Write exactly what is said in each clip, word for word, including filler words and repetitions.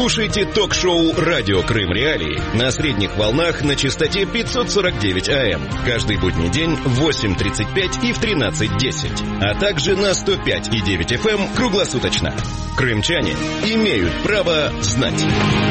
Слушайте ток-шоу «Радио Крым Реалии» на средних волнах на частоте пятьсот сорок девять АМ. Каждый будний день в восемь тридцать пять и в тринадцать десять. А также на сто пять и девять эф эм круглосуточно. Крымчане имеют право знать.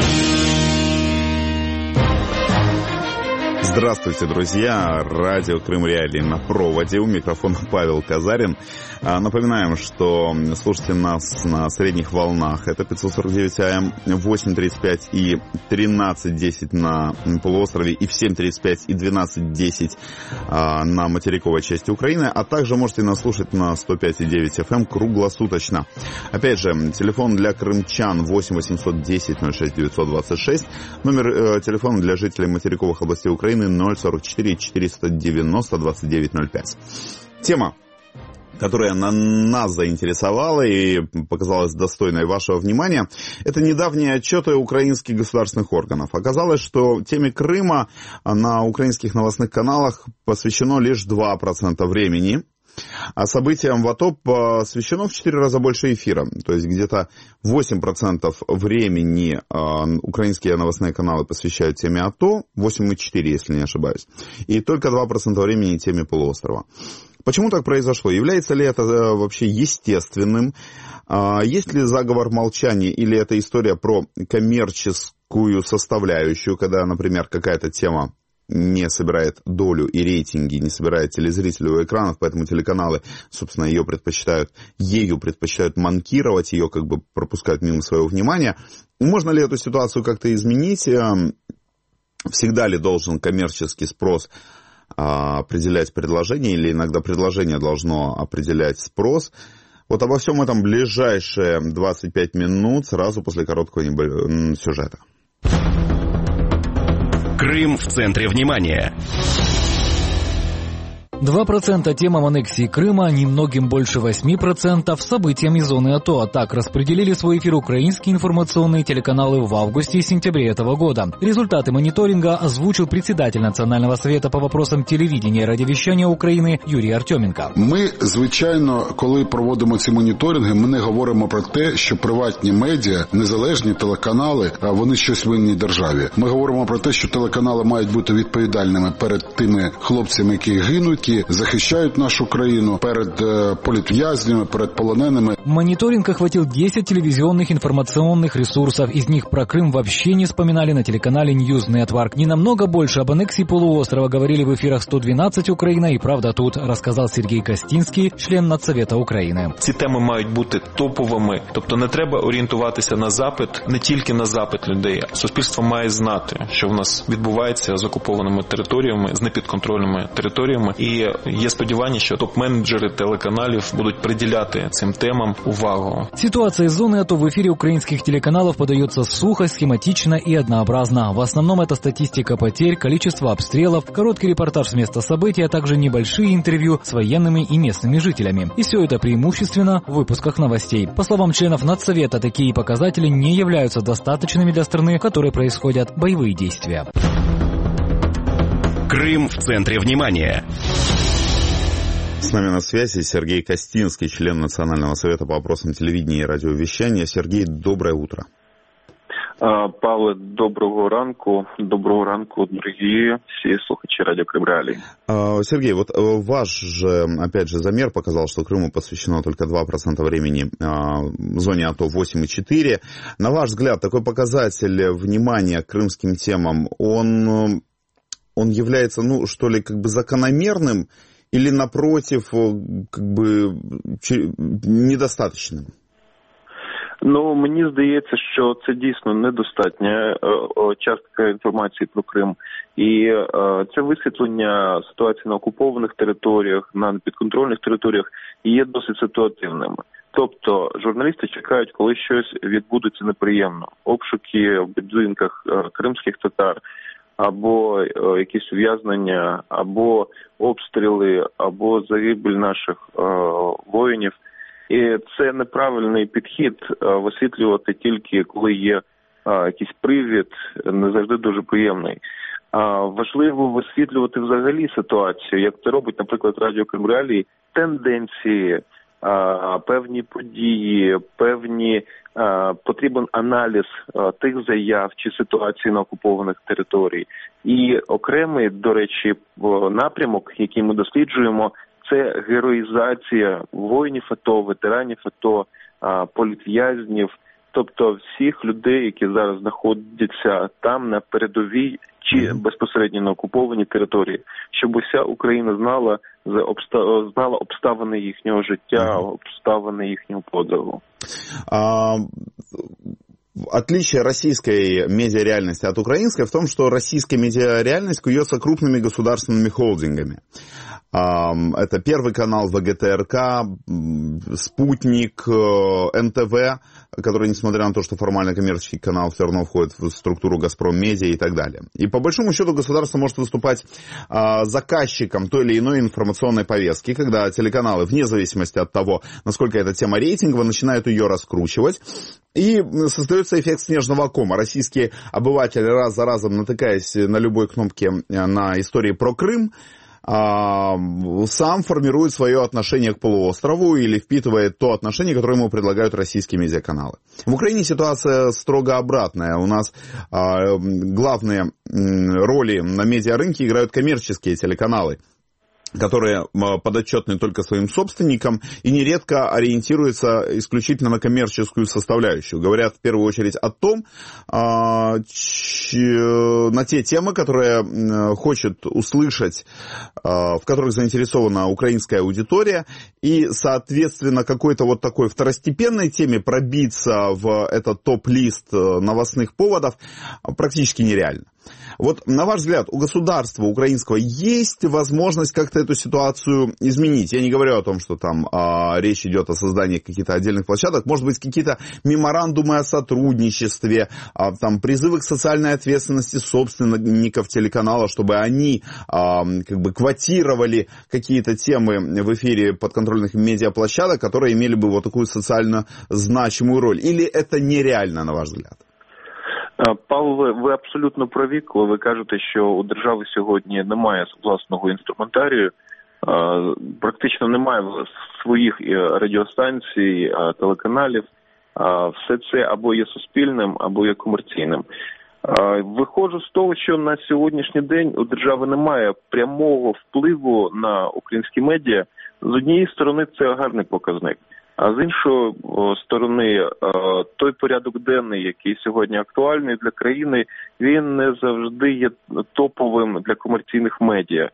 Здравствуйте, друзья! Радио Крым Реалии на проводе. У микрофона Павел Казарин. Напоминаем, что слушайте нас на средних волнах. Это пятьсот сорок девять АМ, восемь тридцать пять и тринадцать десять на полуострове и в семь тридцать пять и двенадцать десять на материковой части Украины. А также можете нас слушать на сто пять и девять эф эм круглосуточно. Опять же, телефон для крымчан восемь восемьсот десять ноль шесть девятьсот двадцать шесть. Номер э, телефона для жителей материковых областей Украины ноль сорок четыре четыреста девяносто двадцать девять ноль пять. Тема, которая на нас заинтересовала и показалась достойной вашего внимания, это недавние отчеты украинских государственных органов. Оказалось, что теме Крыма на украинских новостных каналах посвящено лишь два процента времени, а событиям в АТО посвящено в четыре раза больше эфира. То есть где-то восемь процентов времени э, украинские новостные каналы посвящают теме АТО, восемь и четыре, если не ошибаюсь, и только два процента времени теме полуострова. Почему так произошло? Является ли это э, вообще естественным? Э, есть ли заговор молчания или это история про коммерческую составляющую, когда, например, какая-то тема не собирает долю и рейтинги, не собирает телезрителей у экранов, поэтому телеканалы, собственно, ее предпочитают, ею предпочитают манкировать, ее как бы пропускают мимо своего внимания. Можно ли эту ситуацию как-то изменить? Всегда ли должен коммерческий спрос определять предложение, или иногда предложение должно определять спрос? Вот обо всем этом ближайшие двадцать пять минут, сразу после короткого сюжета. Крым в центре внимания. два процента темам аннексии Крыма, немногим больше восемь процентов событиями зоны АТО. А так распределили свой эфир украинские информационные телеканалы в августе и сентябре этого года. Результаты мониторинга озвучил председатель Национального совета по вопросам телевидения и радиовещания України Юрій Артеменко. Ми, звичайно, коли проводимо ці моніторинги, ми не говоримо про те, що приватні медіа, незалежні телеканали, вони щось винні державі. Ми говоримо про те, що телеканали мають бути відповідальними перед тими хлопцями, які гинуть, які захищають нашу країну, перед э, политвязнями, перед полоненными. Мониторинг охватил десять телевизионных информационных ресурсов. Из них про Крым вообще не вспоминали на телеканале News Network. Не намного больше об аннексии полуострова говорили в эфирах сто двенадцать Украина и «Правда тут», рассказал Сергей Костинский, член Нацсовета України. Ці теми мають бути топовими, тобто не треба орієнтуватися на запит, не тільки на запит людей. Суспільство має знати, що в нас відбувається з окупованими територіями, з непідконтрольними територіями. І є сподівання, що топ-менеджери телеканалів будуть приділяти цим темам увагу. Ситуация из зоны АТО в эфире украинских телеканалов подается сухо, схематично и однообразно. В основном это статистика потерь, количество обстрелов, короткий репортаж с места событий, а также небольшие интервью с военными и местными жителями. И все это преимущественно в выпусках новостей. По словам членов Нацсовета, такие показатели не являются достаточными для страны, в которой происходят боевые действия. Крым в центре внимания. С нами на связи Сергей Костинский, член Национального совета по вопросам телевидения и радиовещания. Сергей, доброе утро. Павле, доброго ранку. Доброго ранку, дорогі всі слухачі Радио Крым Реалии. Сергей, вот ваш же, опять же, замер показал, что Крыму посвящено только два процента времени, в зоне АТО восемь и четыре. На ваш взгляд, такой показатель внимания к крымским темам, он, он является, ну, что ли, как бы закономерным, или, напротив, как би, недостаточним? Ну, мені здається, що це дійсно недостатня частка інформації про Крим. І це висвітлення ситуації на окупованих територіях, на підконтрольних територіях є досить ситуативними. Тобто журналісти чекають, коли щось відбудеться неприємно. Обшуки в будинках кримських татар, або е, якісь ув'язнення, або обстріли, або загибель наших е, воїнів. І це неправильний підхід е, висвітлювати тільки, коли є е, якийсь привід, не завжди дуже приємний. А важливо висвітлювати взагалі ситуацію, як це робить, наприклад, Радіо Крим Реалії, тенденції, певні події, певні потрібен аналіз тих заяв чи ситуації на окупованих територіях. І окремий, до речі, напрямок, який ми досліджуємо, це героїзація воїнів АТО, ветеранів АТО, політв'язнів, тобто всіх людей, які зараз знаходяться там на передовій чи безпосередньо на окупованій території, щоб уся Україна знала, знала обставини їхнього життя, обставини їхнього подвигу. А... Отличие российской медиареальности от украинской в том, что российская медиареальность куется крупными государственными холдингами. Это Первый канал, ВГТРК, Спутник, эн тэ вэ, который, несмотря на то, что формально коммерческий канал, все равно входит в структуру «Газпром Медиа» и так далее. И по большому счету государство может выступать заказчиком той или иной информационной повестки, когда телеканалы, вне зависимости от того, насколько эта тема рейтинговая, начинают ее раскручивать. И создается эффект снежного кома. Российские обыватели, раз за разом натыкаясь на любой кнопке на истории про Крым, сам формирует свое отношение к полуострову или впитывает то отношение, которое ему предлагают российские медиаканалы. В Украине ситуация строго обратная. У нас главные роли на медиарынке играют коммерческие телеканалы, которые подотчетны только своим собственникам и нередко ориентируются исключительно на коммерческую составляющую. Говорят в первую очередь о том, на те темы, которые хочет услышать, в которых заинтересована украинская аудитория, и, соответственно, какой-то вот такой второстепенной теме пробиться в этот топ-лист новостных поводов практически нереально. Вот, на ваш взгляд, у государства украинского есть возможность как-то эту ситуацию изменить? Я не говорю о том, что там а, речь идет о создании каких-то отдельных площадок. Может быть, какие-то меморандумы о сотрудничестве, а, там, призывы к социальной ответственности собственников телеканала, чтобы они а, как бы квотировали какие-то темы в эфире подконтрольных медиаплощадок, которые имели бы вот такую социально значимую роль. Или это нереально, на ваш взгляд? Павло, ви абсолютно праві, коли ви кажете, що у держави сьогодні немає власного інструментарію, практично немає своїх радіостанцій, телеканалів, все це або є суспільним, або є комерційним. Виходжу з того, що на сьогоднішній день у держави немає прямого впливу на українські медіа. З однієї сторони це гарний показник. А з іншої сторони, той порядок денний, який сьогодні актуальний для країни, він не завжди є топовим для комерційних медіа.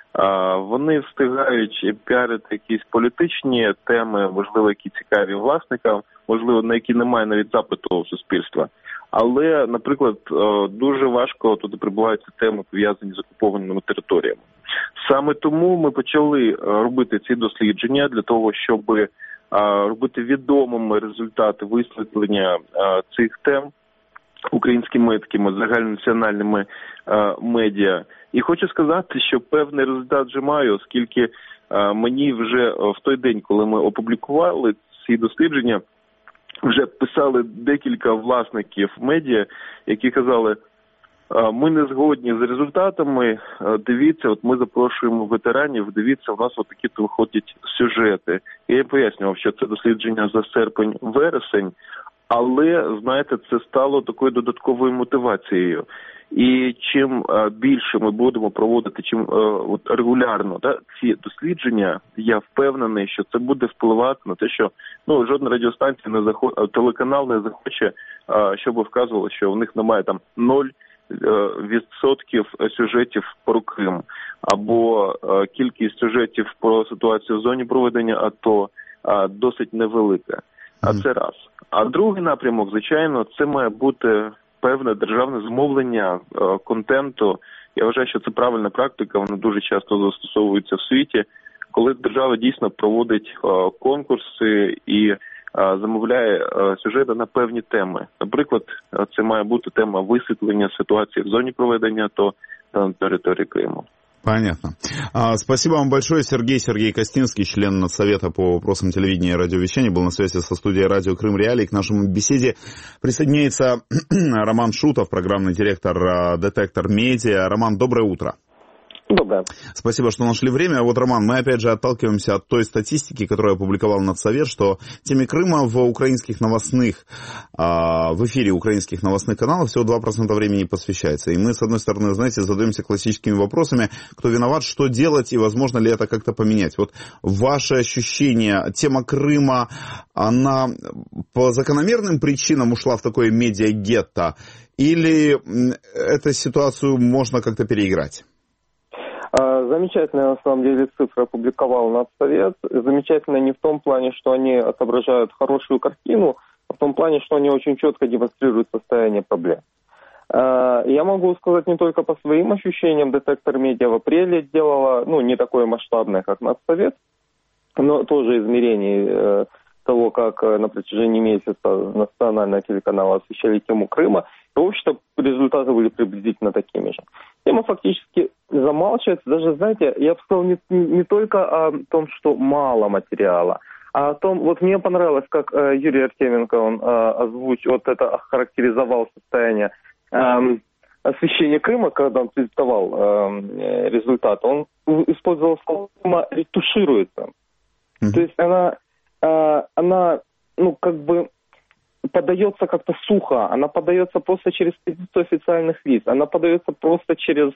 Вони встигають піарити якісь політичні теми, можливо, які цікаві власникам, можливо, на які немає навіть запиту суспільства. Але, наприклад, дуже важко туди прибуваються теми, пов'язані з окупованими територіями. Саме тому ми почали робити ці дослідження для того, щоб робити відомими результати висвітлення цих тем українськими такими загальнонаціональними медіа. І хочу сказати, що певний результат вже маю, оскільки мені вже в той день, коли ми опублікували ці дослідження, вже писали декілька власників медіа, які казали: ми не згодні з результатами, дивіться, от ми запрошуємо ветеранів, дивіться, у нас от такі виходять сюжети. Я їм пояснював, що це дослідження за серпень-вересень, але, знаєте, це стало такою додатковою мотивацією. І чим більше ми будемо проводити, чим от, регулярно да, ці дослідження, я впевнений, що це буде впливати на те, що ну, жодна радіостанція, не захоче, телеканал не захоче, щоб вказувало, що в них немає там ноль відсотків сюжетів про Крим, або кількість сюжетів про ситуацію в зоні проведення АТО досить невелика. А це раз. А другий напрямок, звичайно, це має бути певне державне замовлення контенту. Я вважаю, що це правильна практика, вона дуже часто застосовується в світі, коли держава дійсно проводить конкурси і замовляє сюжети на певні теми. Наприклад, це має бути тема висвітлення ситуації в зоні проведення АТО на території Криму. Понятно. Спасибо вам большое. Сергей Сергей Костинский, член Совета по вопросам телевидения и радиовещания, был на связи со студией «Радио Крым Реалии». К нашему беседе присоединяется Роман Шутов, программный директор «Детектор Медиа». Роман, доброе утро. Доброе. Спасибо, что нашли время. Вот, Роман, мы опять же отталкиваемся от той статистики, которую опубликовал Надсовет, что теме Крыма в украинских новостных, в эфире украинских новостных каналов всего два процента времени посвящается. И мы, с одной стороны, знаете, задаемся классическими вопросами, кто виноват, что делать и возможно ли это как-то поменять. Вот ваши ощущения, тема Крыма, она по закономерным причинам ушла в такое медиа-гетто, или эту ситуацию можно как-то переиграть? Замечательная, на самом деле, цифра опубликовал Надсовет. Замечательно не в том плане, что они отображают хорошую картину, а в том плане, что они очень четко демонстрируют состояние проблем. Я могу сказать не только по своим ощущениям. Детектор медиа в апреле делала, ну, не такое масштабное, как Надсовет, но тоже измерений того, как на протяжении месяца национальные телеканалы освещали тему Крыма. И, в общем-то, результаты были приблизительно такими же. Тема фактически замалчивается. Даже, знаете, я бы сказал не, не только о том, что мало материала, а о том, вот мне понравилось, как э, Юрий Артеменко, он э, озвучил, вот это охарактеризовал состояние э, освещения Крыма, когда он презентовал э, результаты. Он использовал слово «Крыма ретушируется». Mm-hmm. То есть она, э, она, ну, как бы подается как-то сухо, она подается просто через позицию официальных лиц, она подается просто через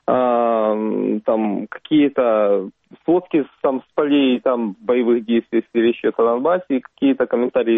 э, там какие-то сводки там, с полей там, боевых действий, если речь идет о Донбассе, и какие-то комментарии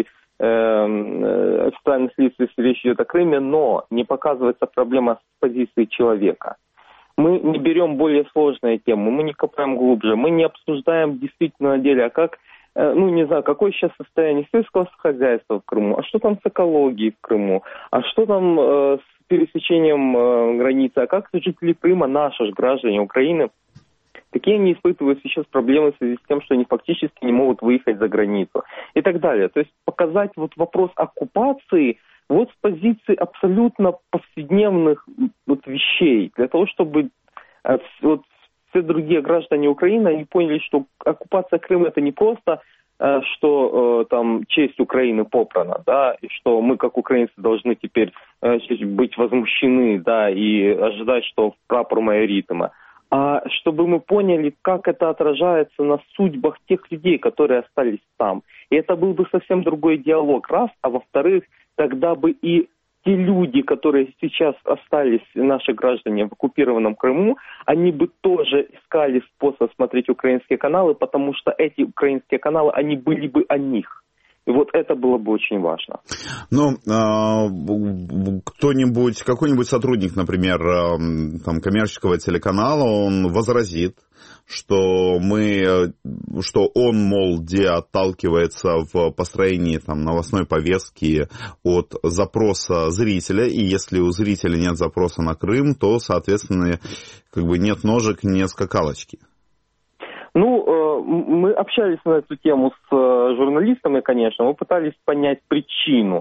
э, официальных лиц, если речь идет о Крыме, но не показывается проблема с позиции человека. Мы не берем более сложные темы, мы не копаем глубже, мы не обсуждаем действительно на деле, а как ну, не знаю, какое сейчас состояние сельского хозяйства в Крыму, а что там с экологией в Крыму, а что там э, с пересечением э, границы, а как жители Крыма, наши же граждане Украины, какие они испытывают сейчас проблемы в связи с тем, что они фактически не могут выехать за границу и так далее. То есть показать вот вопрос оккупации вот с позиции абсолютно повседневных вот, вещей, для того, чтобы э, вот, все другие граждане Украины, они поняли, что оккупация Крыма это не просто, э, что э, там честь Украины попрана, да, и что мы как украинцы должны теперь э, быть возмущены, да, и ожидать, что прапор майоритима, а чтобы мы поняли, как это отражается на судьбах тех людей, которые остались там. И это был бы совсем другой диалог, раз, а во-вторых, тогда бы и те люди, которые сейчас остались, наши граждане в оккупированном Крыму, они бы тоже искали способ смотреть украинские каналы, потому что эти украинские каналы, они были бы о них. И вот это было бы очень важно. Ну, кто-нибудь, какой-нибудь сотрудник, например, там, коммерческого телеканала, он возразит, что мы, что он, мол, где отталкивается в построении там, новостной повестки от запроса зрителя, и если у зрителя нет запроса на Крым, то, соответственно, как бы нет ножек, нет скакалочки. Ну, мы общались на эту тему с журналистами, конечно, мы пытались понять причину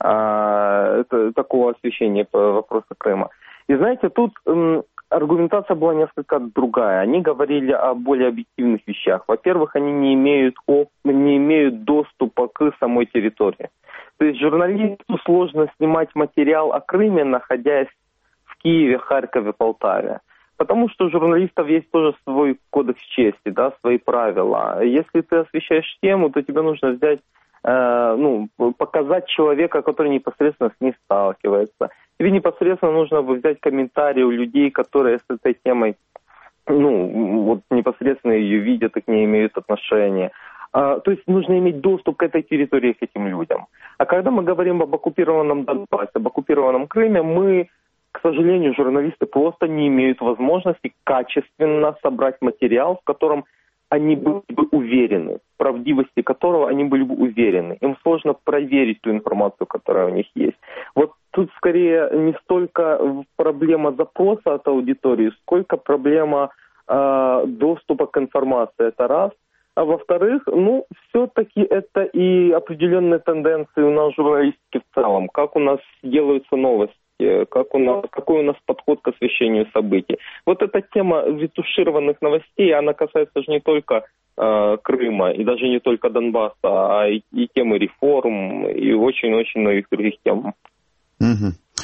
такого освещения по вопросу Крыма. И знаете, тут аргументация была несколько другая. Они говорили о более объективных вещах. Во-первых, они не имеют, оп- не имеют доступа к самой территории. То есть журналисту сложно снимать материал о Крыме, находясь в Киеве, Харькове, Полтаве. Потому что у журналистов есть тоже свой кодекс чести, да, свои правила. Если ты освещаешь тему, то тебе нужно взять, э, ну, показать человека, который непосредственно с ней сталкивается. Тебе непосредственно нужно взять комментарии у людей, которые с этой темой, ну, вот непосредственно ее видят и к ней имеют отношение. А, то есть нужно иметь доступ к этой территории, к этим людям. А когда мы говорим об оккупированном Донбассе, об оккупированном Крыме, мы, к сожалению, журналисты просто не имеют возможности качественно собрать материал, в котором они были бы уверены, в правдивости которого они были бы уверены. Им сложно проверить ту информацию, которая у них есть. Вот тут скорее не столько проблема запроса от аудитории, сколько проблема э, доступа к информации. Это раз. А во-вторых, ну, все-таки это и определенные тенденции у нас в журналистике в целом. Как у нас делаются новости, как у нас, какой у нас подход к освещению событий. Вот эта тема ретушированных новостей, она касается же не только э, Крыма и даже не только Донбасса, а и, и темы реформ, и очень-очень многих других тем. Угу.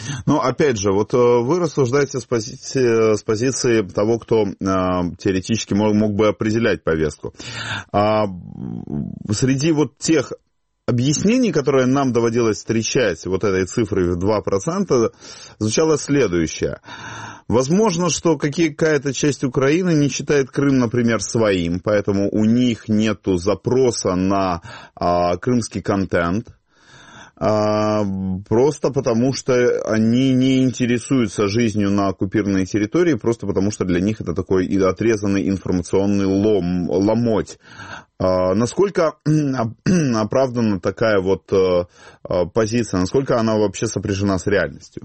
Но, опять же, вот вы рассуждаете с позиции, с позиции того, кто э, теоретически мог, мог бы определять повестку. А среди вот тех объяснений, которые нам доводилось встречать вот этой цифрой в два процента, звучало следующее. Возможно, что какая-то часть Украины не считает Крым, например, своим, поэтому у них нету запроса на а, крымский контент, а, просто потому что они не интересуются жизнью на оккупированной территории, просто потому что для них это такой отрезанный информационный лом, ломоть. А, насколько оправдана такая вот а, позиция, насколько она вообще сопряжена с реальностью?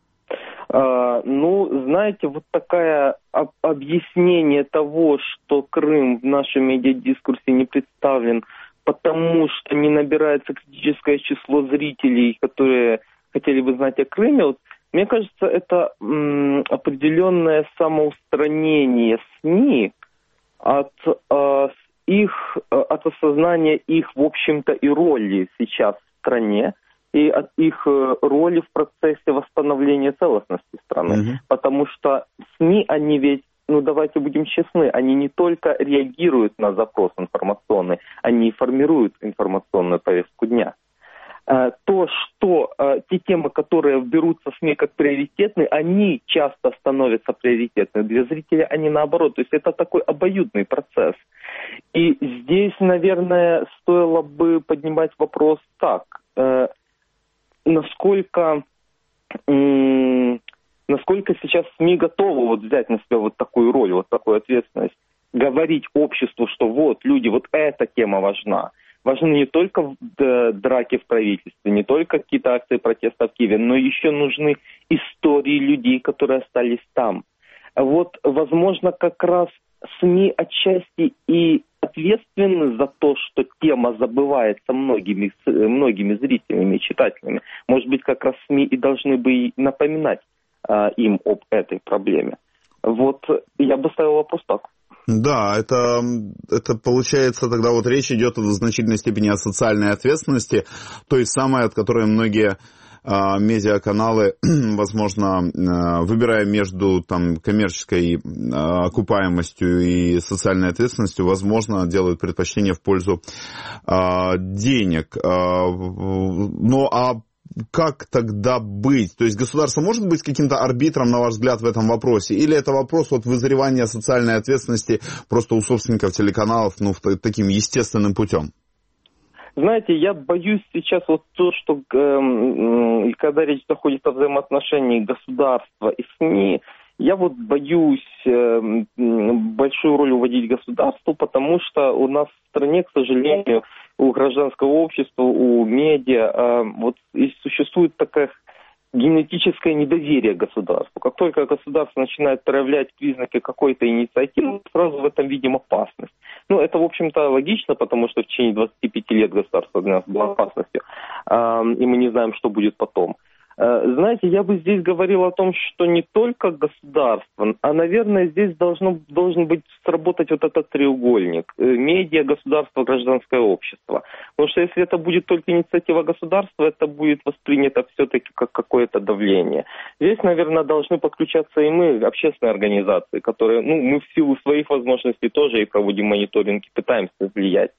Ну, знаете, вот такое объяснение того, что Крым в нашем медиадискурсе не представлен, потому что не набирается критическое число зрителей, которые хотели бы знать о Крыме, вот, мне кажется, это м, определенное самоустранение СМИ от э, их, от осознания их, в общем-то, и роли сейчас в стране, и от их роли в процессе восстановления целостности страны. Mm-hmm. Потому что СМИ, они ведь, ну давайте будем честны, они не только реагируют на запрос информационный, они и формируют информационную повестку дня. То, что те темы, которые берутся в СМИ как приоритетные, они часто становятся приоритетными. Для зрителя они наоборот. То есть это такой обоюдный процесс. И здесь, наверное, стоило бы поднимать вопрос так. Насколько, м- насколько сейчас СМИ готовы вот взять на себя вот такую роль, вот такую ответственность, говорить обществу, что вот, люди, вот эта тема важна. Важны не только драки в правительстве, не только какие-то акции протеста в Киеве, но еще нужны истории людей, которые остались там. Вот, возможно, как раз СМИ отчасти и ответственны за то, что тема забывается многими, многими зрителями и читателями. Может быть, как раз СМИ и должны бы напоминать а, им об этой проблеме. Вот я бы ставил вопрос так. Да, это, это получается, тогда вот речь идет в значительной степени о социальной ответственности, той самой, от которой многие а, медиаканалы, возможно, а, выбирая между там, коммерческой а, окупаемостью и социальной ответственностью, возможно, делают предпочтение в пользу а, денег. А, ну, а как тогда быть? То есть государство может быть каким-то арбитром, на ваш взгляд, в этом вопросе? Или это вопрос вот вызревания социальной ответственности просто у собственников телеканалов, ну, таким естественным путем? Знаете, я боюсь сейчас вот то, что э, когда речь заходит о взаимоотношении государства и СМИ, я вот боюсь э, большую роль уводить государству, потому что у нас в стране, к сожалению, у гражданского общества, у медиа, э, вот и существует такая генетическое недоверие к государству. Как только государство начинает проявлять признаки какой-то инициативы, сразу в этом видим опасность. Ну, это, в общем-то, логично, потому что в течение двадцати пяти лет государство для нас было опасностью, э, и мы не знаем, что будет потом. Знаете, я бы здесь говорил о том, что не только государство, а, наверное, здесь должно, должен быть сработать вот этот треугольник. Медиа, государство, гражданское общество. Потому что если это будет только инициатива государства, это будет воспринято все-таки как какое-то давление. Здесь, наверное, должны подключаться и мы, общественные организации, которые, ну, мы в силу своих возможностей тоже и проводим мониторинг, и пытаемся влиять.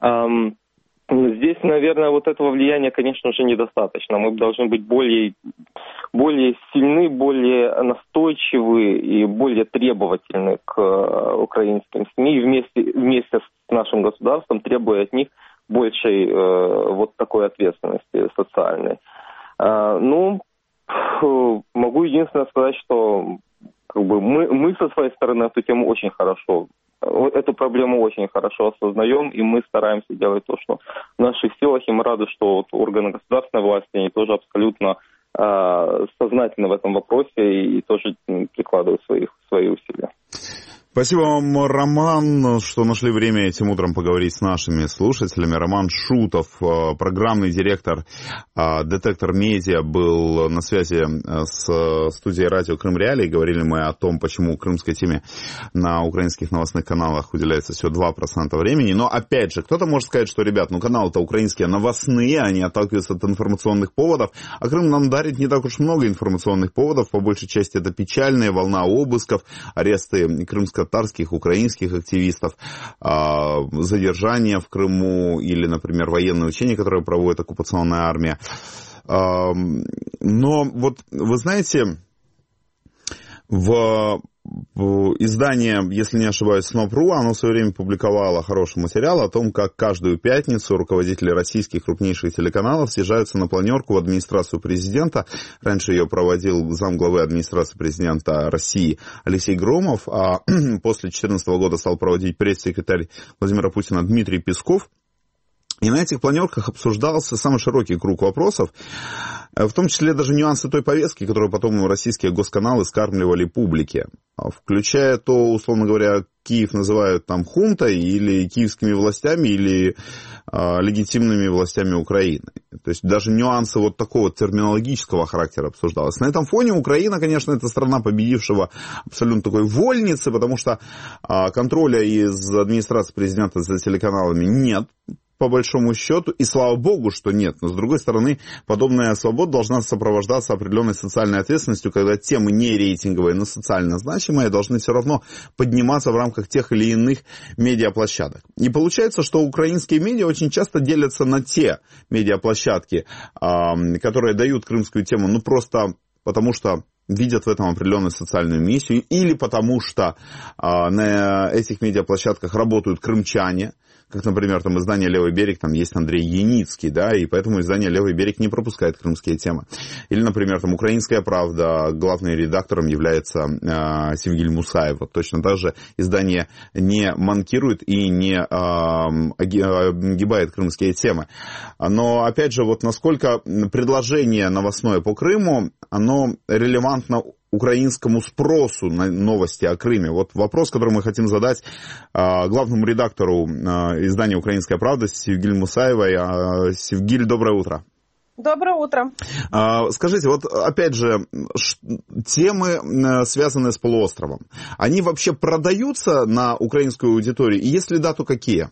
Здесь, наверное, вот этого влияния, конечно же, недостаточно. Мы должны быть более, более сильны, более настойчивы и более требовательны к украинским СМИ, вместе, вместе с нашим государством, требуя от них большей э, вот такой ответственности социальной. Э, ну, могу единственное сказать, что как бы, мы, мы со своей стороны эту тему очень хорошо Эту проблему очень хорошо осознаем, и мы стараемся делать то, что в наших силах, и мы рады, что вот органы государственной власти, они тоже абсолютно э, сознательны в этом вопросе и, и тоже прикладывают свои, свои усилия. Спасибо вам, Роман, что нашли время этим утром поговорить с нашими слушателями. Роман Шутов, программный директор «Детектор Медиа», был на связи с студией радио Крым Реалии. Говорили мы о том, почему крымской теме на украинских новостных каналах уделяется всего два процента времени. Но, опять же, кто-то может сказать, что, ребят, ну каналы-то украинские новостные, они отталкиваются от информационных поводов, а Крым нам дарит не так уж много информационных поводов. По большей части это печальная волна обысков, аресты крымско-татарских, украинских активистов, задержания в Крыму или, например, военные учения, которые проводит оккупационная армия. Но вот вы знаете, в издание, если не ошибаюсь, СНОП.ру, оно в свое время публиковало хороший материал о том, как каждую пятницу руководители российских крупнейших телеканалов съезжаются на планерку в администрацию президента. Раньше ее проводил замглавы администрации президента России Алексей Громов, а после две тысячи четырнадцатого года стал проводить пресс-секретарь Владимира Путина Дмитрий Песков. И на этих планерках обсуждался самый широкий круг вопросов, в том числе даже нюансы той повестки, которую потом российские госканалы скармливали публике, включая то, условно говоря, Киев называют там хунтой или киевскими властями, или э, легитимными властями Украины. То есть даже нюансы вот такого терминологического характера обсуждалось. На этом фоне Украина, конечно, это страна победившего абсолютно такой вольницы, потому что э, контроля из администрации президента за телеканалами нет, по большому счету, и слава богу, что нет. Но, с другой стороны, подобная свобода должна сопровождаться определенной социальной ответственностью, когда темы не рейтинговые, но социально значимые должны все равно подниматься в рамках тех или иных медиаплощадок. И получается, что украинские медиа очень часто делятся на те медиаплощадки, которые дают крымскую тему, ну, просто потому что видят в этом определенную социальную миссию, или потому что на этих медиаплощадках работают крымчане, как, например, там издание «Левый берег», там есть Андрей Яницкий, да, и поэтому издание «Левый берег» не пропускает крымские темы. Или, например, там «Украинская правда», главным редактором является э, Севгиль Мусаев. Вот точно так же издание не манкирует и не э, огибает крымские темы. Но, опять же, вот насколько предложение новостное по Крыму, оно релевантно украинскому спросу на новости о Крыме. Вот вопрос, который мы хотим задать э, главному редактору э, издания «Украинская правда» Севгиль Мусаевой. Э, Севгиль, доброе утро. Доброе утро. Э, скажите, вот опять же, ш, темы, э, связанные с полуостровом, они вообще продаются на украинскую аудиторию? И если да, то какие?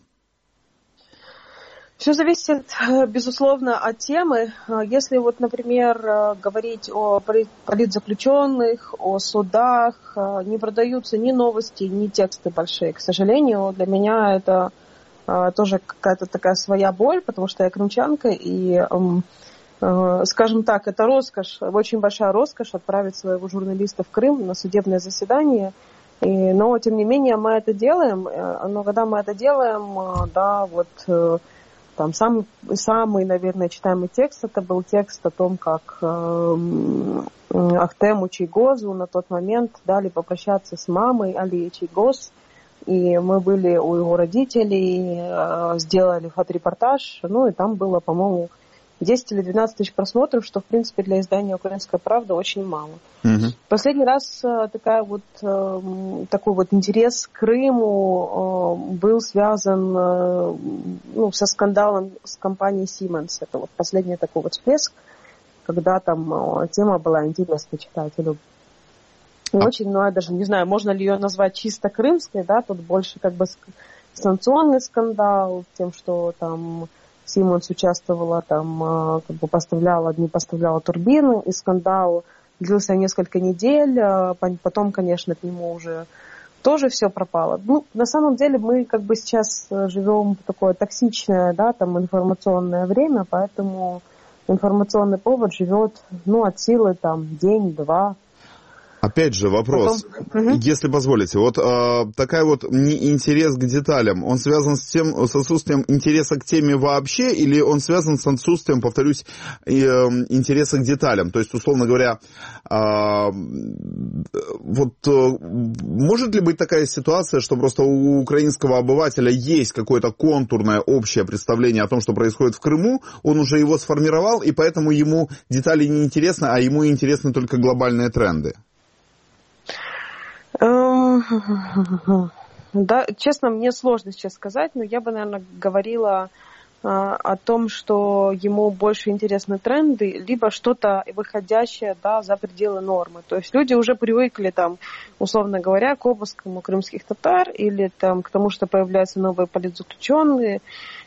Все зависит, безусловно, от темы. Если вот, например, говорить о политзаключенных, о судах, не продаются ни новости, ни тексты большие. К сожалению, для меня это тоже какая-то такая своя боль, потому что я крымчанка, и, скажем так, это роскошь, очень большая роскошь отправить своего журналиста в Крым на судебное заседание. И, но, тем не менее, мы это делаем. Но когда мы это делаем, да, вот... Там самый, самый, наверное, читаемый текст, это был текст о том, как э, Ахтему Чийгозу на тот момент дали попрощаться с мамой Алии Чийгоз. И мы были у его родителей, э, сделали фоторепортаж, ну и там было, по-моему, десять или двенадцать тысяч просмотров, что, в принципе, для издания «Украинская правда» очень мало. Угу. Последний раз такая вот, такой вот интерес к Крыму был связан ну, со скандалом с компанией Siemens. Это вот последний такой вот всплеск, когда там тема была интересна читателю. И а... очень, ну я даже не знаю, можно ли ее назвать чисто крымской, да, тут больше как бы санкционный скандал, тем, что там... Siemens участвовала, там, как бы поставляла, не поставляла турбины, и скандал длился несколько недель, потом, конечно, к нему уже тоже все пропало. Ну, на самом деле мы как бы сейчас живем в такое токсичное, да, там, информационное время, поэтому информационный повод живет, ну, от силы, там, день-два. Опять же вопрос, Потом... если позволите, вот э, такая вот интерес к деталям, он связан с тем, с отсутствием интереса к теме вообще, или он связан с отсутствием, повторюсь, э, интереса к деталям? То есть, условно говоря, э, вот э, может ли быть такая ситуация, что просто у украинского обывателя есть какое-то контурное общее представление о том, что происходит в Крыму, он уже его сформировал, и поэтому ему детали не интересны, а ему интересны только глобальные тренды? Um, Да, честно, мне сложно сейчас сказать, но я бы, наверное, говорила о том, что ему больше интересны тренды, либо что-то выходящее, да, за пределы нормы. То есть люди уже привыкли, там, условно говоря, к обыскам крымских татар или там, к тому, что появляются новые политзаключенные,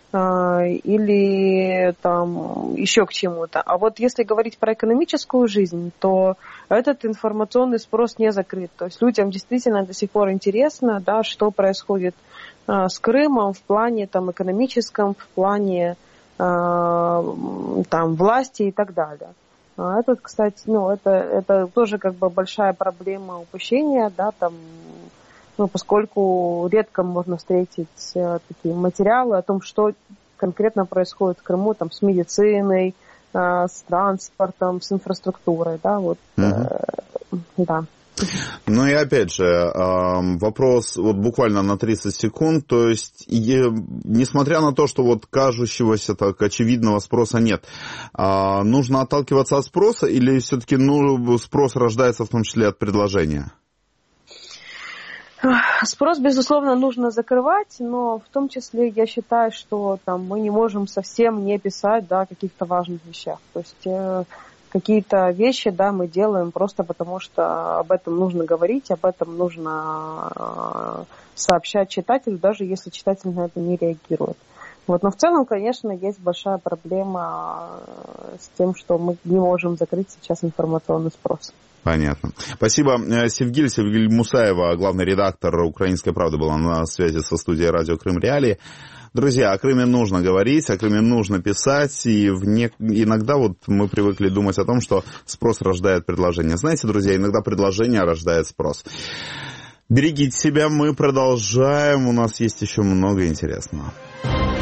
или там еще к чему-то. А вот если говорить про экономическую жизнь, то этот информационный спрос не закрыт. То есть людям действительно до сих пор интересно, да, что происходит а, с Крымом в плане там, экономическом, в плане а, там, власти и так далее. А это, кстати, ну, это, это тоже как бы большая проблема упущения, да, там, ну, поскольку редко можно встретить э, такие материалы о том, что конкретно происходит в Крыму там, с медициной, э, с транспортом, с инфраструктурой. Да, вот, э, да. Ну и опять же, вопрос вот буквально на тридцать секунд, то есть несмотря на то, что вот кажущегося так очевидного спроса нет, нужно отталкиваться от спроса или все-таки ну, спрос рождается в том числе от предложения? Спрос, безусловно, нужно закрывать, но в том числе я считаю, что там, мы не можем совсем не писать да, о каких-то важных вещах. То есть э, какие-то вещи да, мы делаем просто потому, что об этом нужно говорить, об этом нужно э, сообщать читателю, даже если читатель на это не реагирует. Вот. Но в целом, конечно, есть большая проблема с тем, что мы не можем закрыть сейчас информационный спрос. Понятно. Спасибо. Севгиль, Севгиль Мусаева, главный редактор «Украинской правды», была на связи со студией «Радио Крым Реалии». Друзья, о Крыме нужно говорить, о Крыме нужно писать, и вне... иногда вот мы привыкли думать о том, что спрос рождает предложение. Знаете, друзья, иногда предложение рождает спрос. Берегите себя, мы продолжаем, у нас есть еще много интересного.